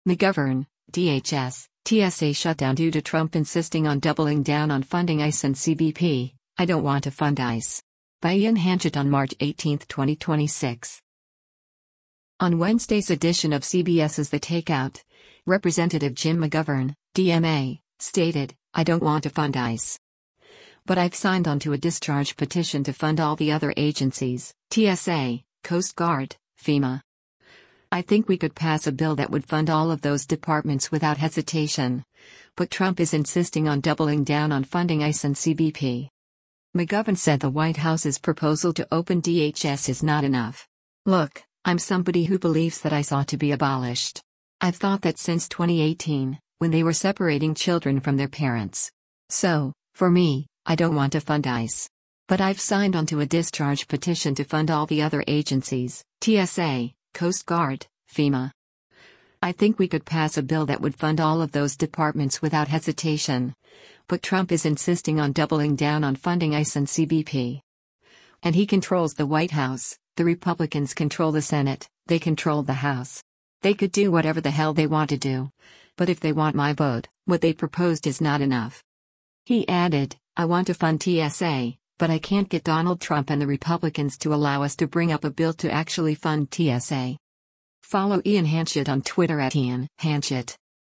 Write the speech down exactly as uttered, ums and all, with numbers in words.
McGovern, D H S, T S A shutdown due to Trump insisting on doubling down on funding ICE and C B P. I don't want to fund ICE. By Ian Hanchett on March eighteenth, twenty twenty-six. On Wednesday's edition of CBS's The Takeout, Representative Jim McGovern, D M A, stated, "I don't want to fund ICE. But I've signed on to a discharge petition to fund all the other agencies, T S A, Coast Guard, FEMA. I think we could pass a bill that would fund all of those departments without hesitation. But Trump is insisting on doubling down on funding ICE and C B P." McGovern said the White House's proposal to open D H S is not enough. "Look, I'm somebody who believes that ICE ought to be abolished. I've thought that since twenty eighteen, when they were separating children from their parents. So, for me, I don't want to fund ICE. But I've signed on to a discharge petition to fund all the other agencies, T S A, Coast Guard, FEMA. I think we could pass a bill that would fund all of those departments without hesitation. But Trump is insisting on doubling down on funding ICE and C B P. And he controls the White House, the Republicans control the Senate, they control the House. They could do whatever the hell they want to do. But if they want my vote, what they proposed is not enough." He added, "I want to fund T S A, but I can't get Donald Trump and the Republicans to allow us to bring up a bill to actually fund T S A." Follow Ian Hanchett on Twitter at Ian Hanchett.